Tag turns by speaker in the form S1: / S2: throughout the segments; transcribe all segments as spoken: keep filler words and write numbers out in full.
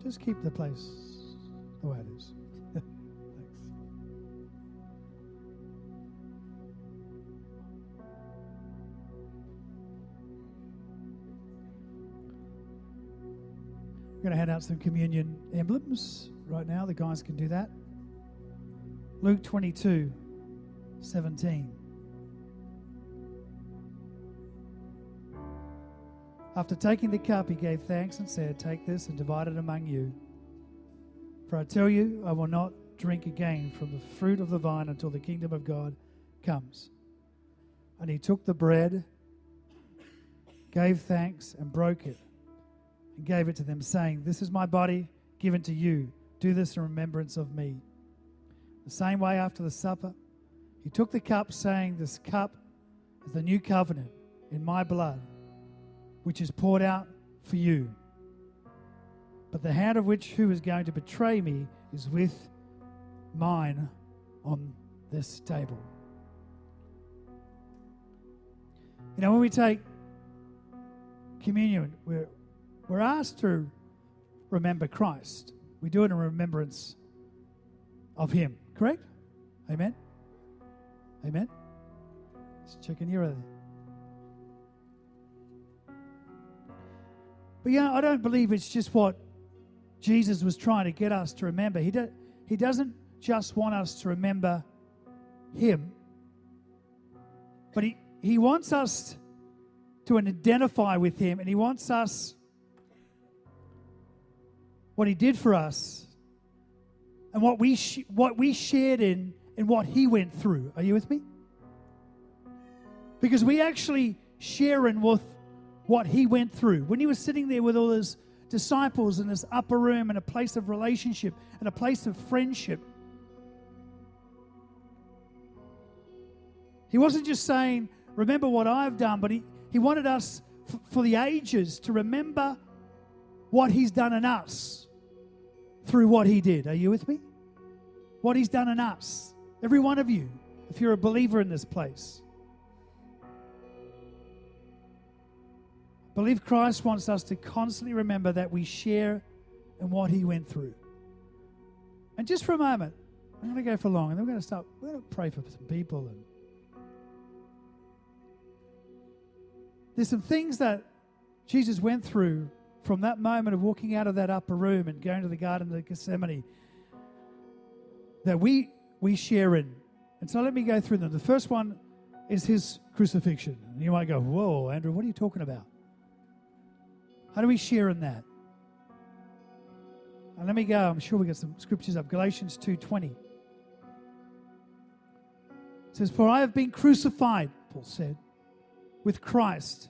S1: just keep the place the way it is. Thanks. I'm going to hand out some communion emblems right now. The guys can do that. Luke twenty-two, seventeen. After taking the cup, he gave thanks and said, "Take this and divide it among you. For I tell you, I will not drink again from the fruit of the vine until the kingdom of God comes." And he took the bread, gave thanks, and broke it, and gave it to them, saying, "This is my body given to you. Do this in remembrance of me." The same way after the supper, he took the cup, saying, "This cup is the new covenant in my blood, which is poured out for you. But the hand of which who is going to betray me is with mine on this table." You know, when we take communion, we're, we're asked to remember Christ. We do it in remembrance of him, correct? Amen? Amen? Just checking your other. But yeah, I don't believe it's just what Jesus was trying to get us to remember. He, do, he doesn't just want us to remember him, but he, he wants us to identify with him, and he wants us, what he did for us, and what we sh- what we shared in, in what he went through. Are you with me? Because we actually share in with what he went through. When he was sitting there with all his disciples in this upper room, in a place of relationship, in a place of friendship, he wasn't just saying, "Remember what I've done," but he, he wanted us f- for the ages to remember what he's done in us through what he did. Are you with me? What he's done in us. Every one of you, if you're a believer in this place. I believe Christ wants us to constantly remember that we share in what he went through. And just for a moment, I'm going to go for long, and then we're going to start, we're going to pray for some people. And there's some things that Jesus went through from that moment of walking out of that upper room and going to the Garden of Gethsemane that we we share in. And so let me go through them. The first one is his crucifixion. And you might go, "Whoa, Andrew, what are you talking about? How do we share in that?" And let me go. I'm sure we got some scriptures up. Galatians two twenty. It says, "For I have been crucified," Paul said, "with Christ.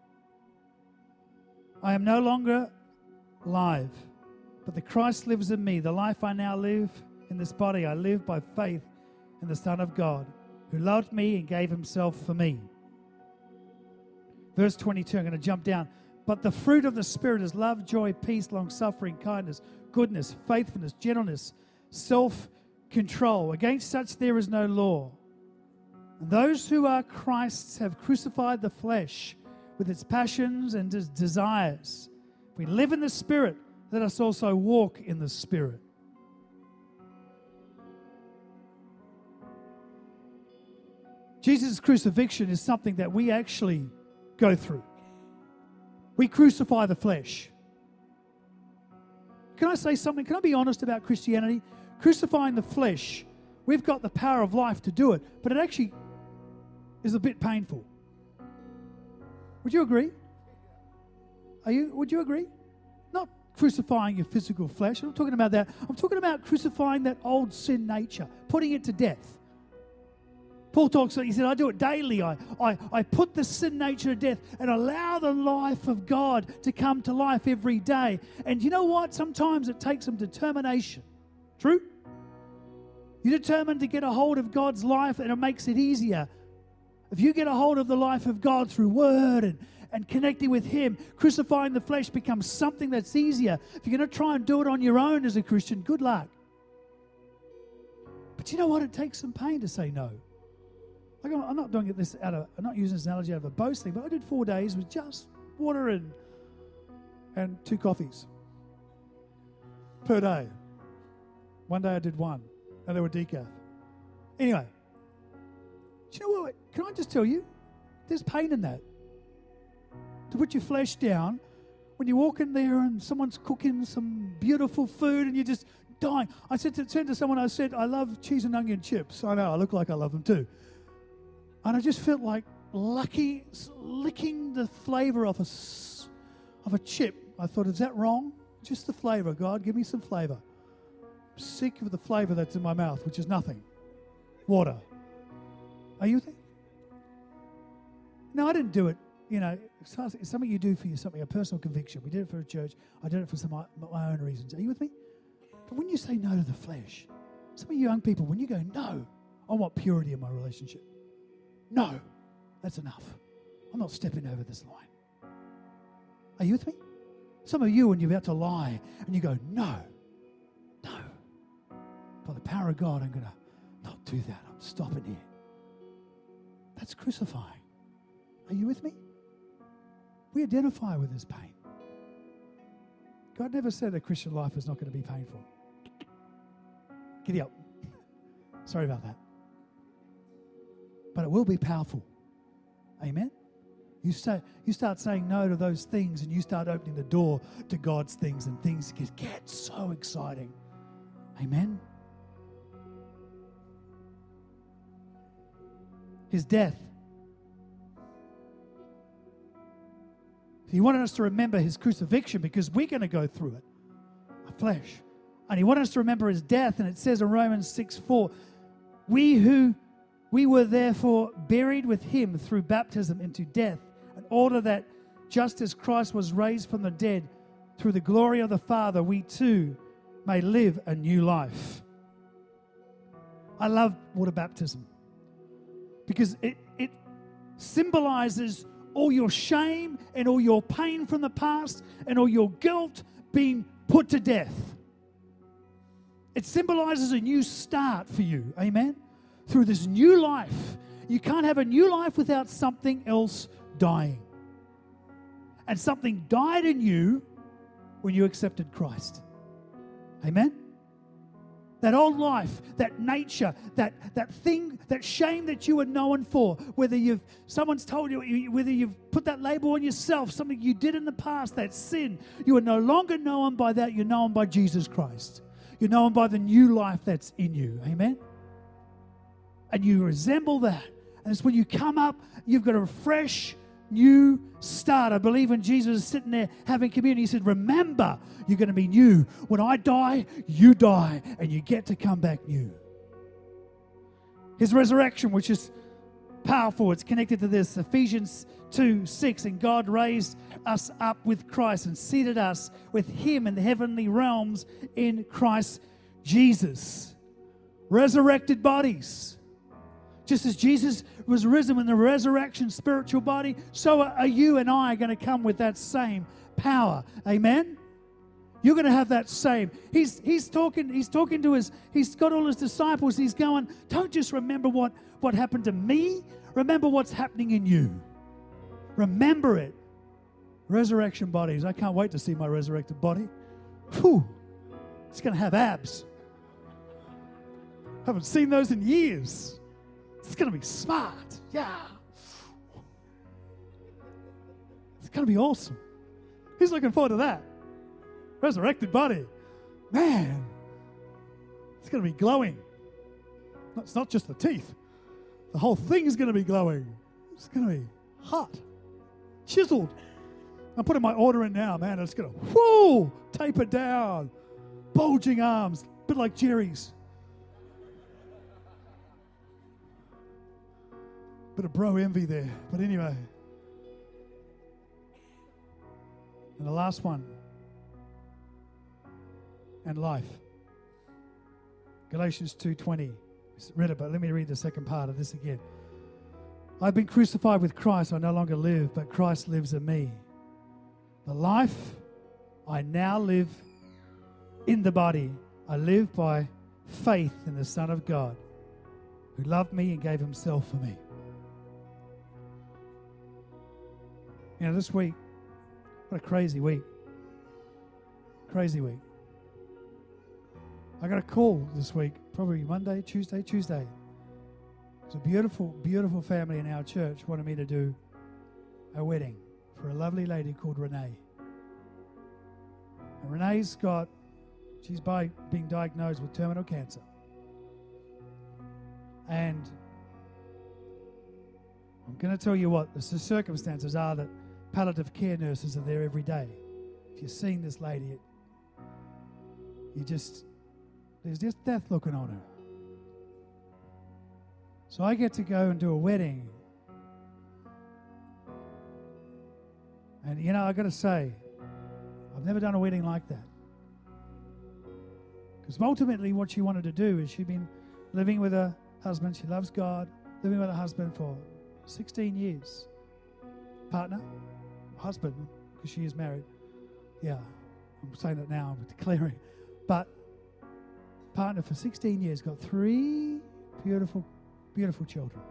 S1: I am no longer alive, but the Christ lives in me. The life I now live in this body, I live by faith in the Son of God, who loved me and gave himself for me." Verse twenty-two, I'm going to jump down. "But the fruit of the Spirit is love, joy, peace, long-suffering, kindness, goodness, faithfulness, gentleness, self-control. Against such there is no law. And those who are Christ's have crucified the flesh with its passions and its desires. If we live in the Spirit, let us also walk in the Spirit." Jesus' crucifixion is something that we actually go through. We crucify the flesh. Can I say something? Can I be honest about Christianity? Crucifying the flesh, we've got the power of life to do it, but it actually is a bit painful. Would you agree? Are you? Would you agree? Not crucifying your physical flesh. I'm not talking about that. I'm talking about crucifying that old sin nature, putting it to death. Paul talks, he said, "I do it daily. I, I, I put the sin nature to death and allow the life of God to come to life every day." And you know what? Sometimes it takes some determination. True? You're determined to get a hold of God's life, and it makes it easier. If you get a hold of the life of God through word and, and connecting with him, crucifying the flesh becomes something that's easier. If you're going to try and do it on your own as a Christian, good luck. But you know what? It takes some pain to say no. Like, I'm not doing it this out of, I'm not using this analogy out of a boasting, but I did four days with just water and and two coffees. per day. One day I did one, and they were decaf. Anyway, do you know what? Can I just tell you? There's pain in that. To put your flesh down, when you walk in there and someone's cooking some beautiful food and you're just dying. I said to, said to someone, I said, I love cheese and onion chips. I know, I look like I love them too. And I just felt like lucky, licking the flavour off a, of a chip. I thought, is that wrong? Just the flavour, God, give me some flavour. I'm sick of the flavour that's in my mouth, which is nothing. Water. Are you with me? No, I didn't do it. You know, it's something you do for you, something, a personal conviction. We did it for a church. I did it for some of my own reasons. Are you with me? But when you say no to the flesh, some of you young people, when you go, no, I want purity in my relationship. No, that's enough. I'm not stepping over this line. Are you with me? Some of you, when you're about to lie, and you go, no, no. By the power of God, I'm going to not do that. I'm stopping here. That's crucifying. Are you with me? We identify with this pain. God never said a Christian life is not going to be painful. Giddy up. Sorry about that. But it will be powerful. Amen? You start, you start saying no to those things and you start opening the door to God's things and things get, get so exciting. Amen? His death. He wanted us to remember his crucifixion because we're going to go through it. Our flesh. And he wanted us to remember his death. And it says in Romans six four, we who we were therefore buried with him through baptism into death, in order that just as Christ was raised from the dead through the glory of the Father, we too may live a new life. I love water baptism because it, it symbolizes all your shame and all your pain from the past and all your guilt being put to death. It symbolizes a new start for you. Amen? Through this new life. You can't have a new life without something else dying. And something died in you when you accepted Christ. Amen? That old life, that nature, that, that thing, that shame that you were known for, whether you've someone's told you, whether you've put that label on yourself, something you did in the past, that sin, you are no longer known by that, you're known by Jesus Christ. You're known by the new life that's in you. Amen? And you resemble that. And it's when you come up, you've got a fresh, new start. I believe when Jesus is sitting there having communion, he said, remember, you're going to be new. When I die, you die, and you get to come back new. His resurrection, which is powerful, it's connected to this. Ephesians two six, and God raised us up with Christ and seated us with him in the heavenly realms in Christ Jesus. Resurrected bodies. Just as Jesus was risen in the resurrection spiritual body, so are you and I going to come with that same power. Amen? You're going to have that same. He's he's talking, he's talking to his, he's got all his disciples. He's going, don't just remember what, what happened to me. Remember what's happening in you. Remember it. Resurrection bodies. I can't wait to see my resurrected body. Whew. It's going to have abs. Haven't seen those in years. It's going to be smart. Yeah. It's going to be awesome. Who's looking forward to that? Resurrected body. Man. It's going to be glowing. It's not just the teeth. The whole thing is going to be glowing. It's going to be hot. Chiseled. I'm putting my order in now, man. It's going to, whoo, taper down. Bulging arms. A bit like Jerry's. Bit of bro envy there. But anyway. And the last one. And life. Galatians two twenty. Read it, but let me read the second part of this again. I've been crucified with Christ. I no longer live, but Christ lives in me. The life I now live in the body, I live by faith in the Son of God, who loved me and gave himself for me. You know, this week, what a crazy week. Crazy week. I got a call this week, probably Monday, Tuesday, Tuesday. It's a beautiful, beautiful family in our church wanted me to do a wedding for a lovely lady called Renee. And Renee's got, she's by being diagnosed with terminal cancer. And I'm going to tell you what the circumstances are that palliative care nurses are there every day. If you've seen this lady, it, you just, there's just death looking on her. So I get to go and do a wedding. And, you know, I got to say, I've never done a wedding like that. Because ultimately what she wanted to do is she'd been living with her husband. She loves God. Living with her husband for sixteen years. Partner, husband, because she is married. Yeah, I'm saying that now, I'm declaring. But partner for sixteen years, got three beautiful, beautiful children.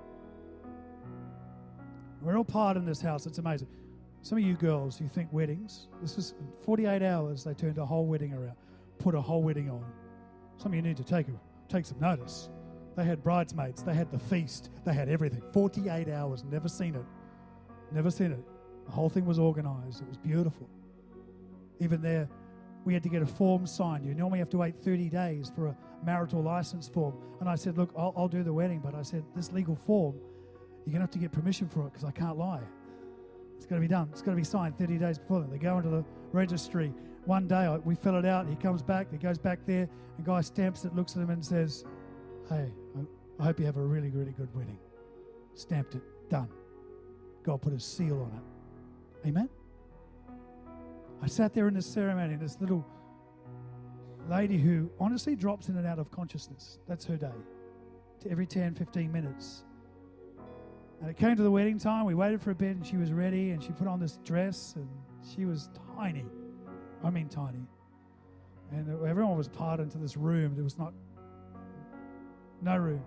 S1: We're all part in this house. It's amazing. Some of you girls, you think weddings, this is in forty-eight hours, they turned a whole wedding around, put a whole wedding on. Some of you need to take, take some notice. They had bridesmaids, they had the feast, they had everything. forty-eight hours, never seen it. Never seen it. The whole thing was organized. It was beautiful. Even there, we had to get a form signed. You normally have to wait thirty days for a marital license form. And I said, look, I'll, I'll do the wedding, but I said, this legal form, you're going to have to get permission for it because I can't lie. It's got to be done. It's got to be signed thirty days before that. They go into the registry. One day, I, we fill it out. He comes back. He goes back there. The guy stamps it, looks at him and says, hey, I, I hope you have a really, really good wedding. Stamped it. Done. God put a seal on it. Amen? I sat there in this ceremony, and this little lady who honestly drops in and out of consciousness. That's her day. Every ten, fifteen minutes. And it came to the wedding time. We waited for a bit, and she was ready, and she put on this dress, and she was tiny. I mean tiny. And everyone was parted into this room. There was not, no room.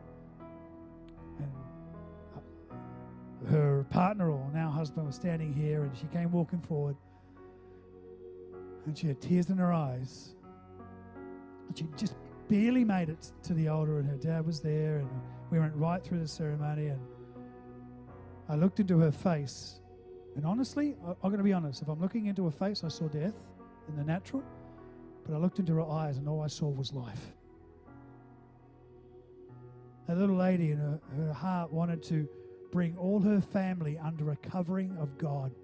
S1: And her partner, or now husband, was standing here, and she came walking forward. And she had tears in her eyes. And she just barely made it to the altar, and her dad was there, and we went right through the ceremony, and I looked into her face, and honestly, I, I'm going to be honest, if I'm looking into her face, I saw death in the natural, but I looked into her eyes, and all I saw was life. That little lady in her, her heart wanted to bring all her family under a covering of God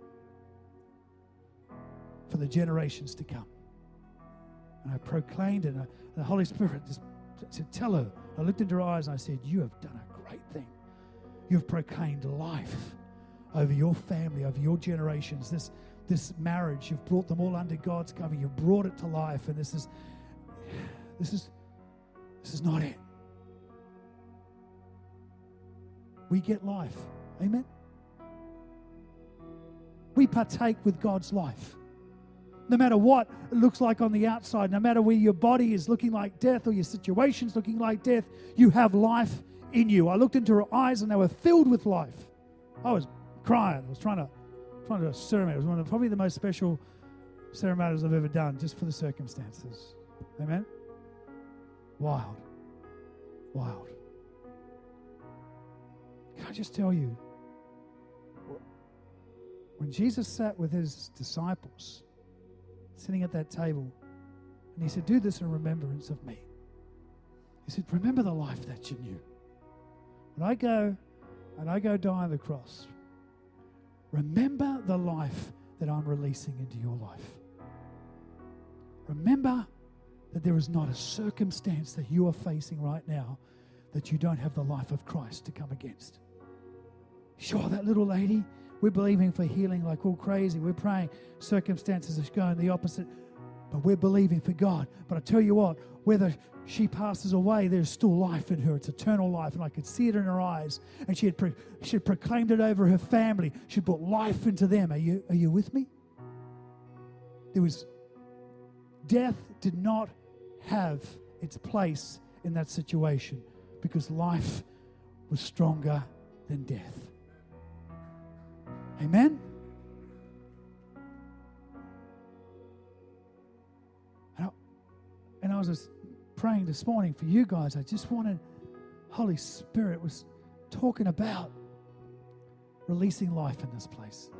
S1: for the generations to come. And I proclaimed it, and, I, and the Holy Spirit just said, tell her. I looked into her eyes, and I said, you have done a great thing. You've proclaimed life over your family, over your generations. This, this marriage, you've brought them all under God's cover. You've brought it to life, and this is, this is, this is not it. We get life. Amen? We partake with God's life. No matter what it looks like on the outside, no matter where your body is looking like death or your situation's looking like death, you have life in you. I looked into her eyes and they were filled with life. I was crying. I was trying to trying to do a ceremony. It was one of probably the most special ceremonies I've ever done, just for the circumstances. Amen? Wild. Wild. Can I just tell you, when Jesus sat with his disciples, sitting at that table, and he said, do this in remembrance of me. He said, remember the life that you knew. When I go and I go die on the cross, remember the life that I'm releasing into your life. Remember that there is not a circumstance that you are facing right now that you don't have the life of Christ to come against. Sure, that little lady, we're believing for healing like all crazy. We're praying circumstances are going the opposite, but we're believing for God. But I tell you what, whether she passes away, there's still life in her. It's eternal life, and I could see it in her eyes. And she had pro- she had proclaimed it over her family. She brought life into them. Are you are you with me? There was death did not have its place in that situation because life was stronger than death. Amen? And I, and I was just praying this morning for you guys. I just wanted, Holy Spirit was talking about releasing life in this place.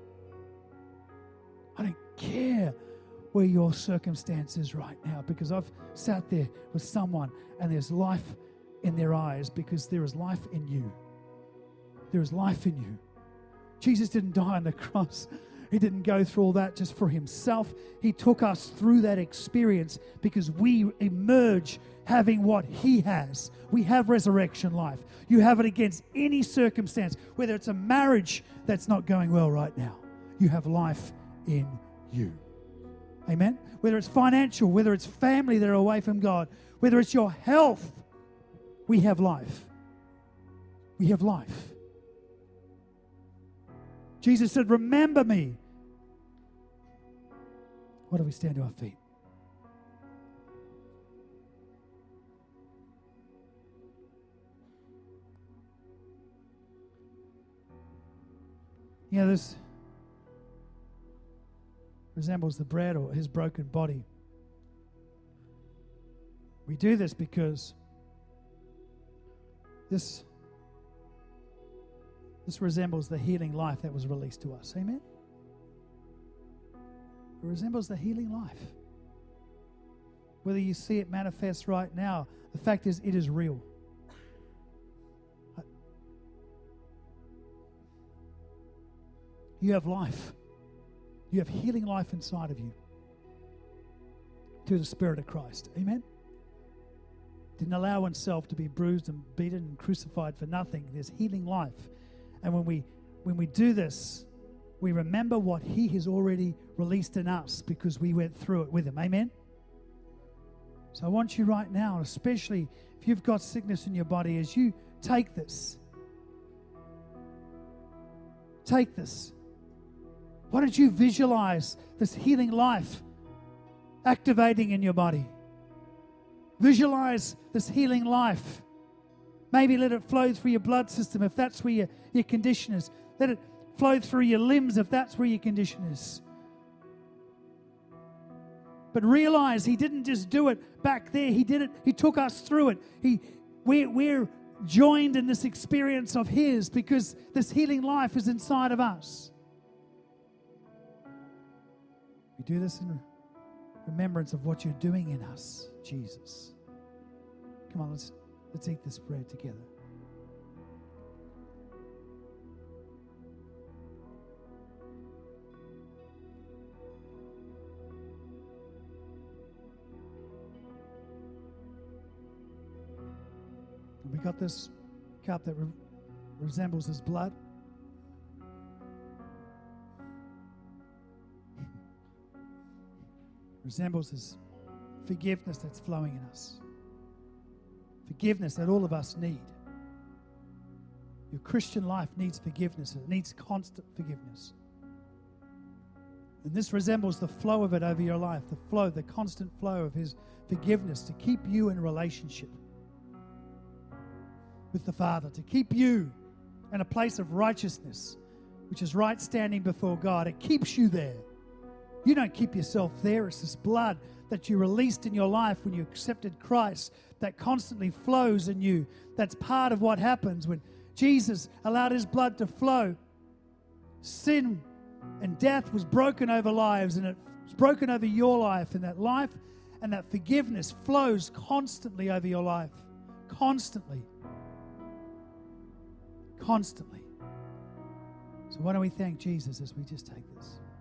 S1: I don't care where your circumstance is right now, because I've sat there with someone and there's life in their eyes because there is life in you. There is life in you. Jesus didn't die on the cross. He didn't go through all that just for himself. He took us through that experience because we emerge having what he has. We have resurrection life. You have it against any circumstance, whether it's a marriage that's not going well right now. You have life in you. Amen? Whether it's financial, whether it's family that are away from God, whether it's your health, we have life. We have life. Jesus said, remember me. Why don't we stand to our feet? You know, this resembles the bread or his broken body. We do this because this This resembles the healing life that was released to us. Amen? It resembles the healing life. Whether you see it manifest right now, the fact is it is real. You have life. You have healing life inside of you through the Spirit of Christ. Amen? Didn't allow oneself to be bruised and beaten and crucified for nothing. There's healing life. And when we when we do this, we remember what he has already released in us because we went through it with him. Amen? So I want you right now, especially if you've got sickness in your body, as you take this, take this. Why don't you visualize this healing life activating in your body? Visualize this healing life. Maybe let it flow through your blood system if that's where your, your condition is. Let it flow through your limbs if that's where your condition is. But realize he didn't just do it back there. He did it. He took us through it. He, we're, we're joined in this experience of his because this healing life is inside of us. We do this in remembrance of what you're doing in us, Jesus. Come on, let's Let's eat this bread together. And we got this cup that re- resembles his blood. Resembles his forgiveness that's flowing in us. Forgiveness that all of us need. Your Christian life needs forgiveness. It needs constant forgiveness. And this resembles the flow of it over your life, the flow, the constant flow of his forgiveness to keep you in relationship with the Father, to keep you in a place of righteousness, which is right standing before God. It keeps you there. You don't keep yourself there. It's this blood that you released in your life when you accepted Christ that constantly flows in you. That's part of what happens when Jesus allowed his blood to flow. Sin and death was broken over lives, and it was broken over your life, and that life and that forgiveness flows constantly over your life. Constantly. Constantly. So why don't we thank Jesus as we just take this?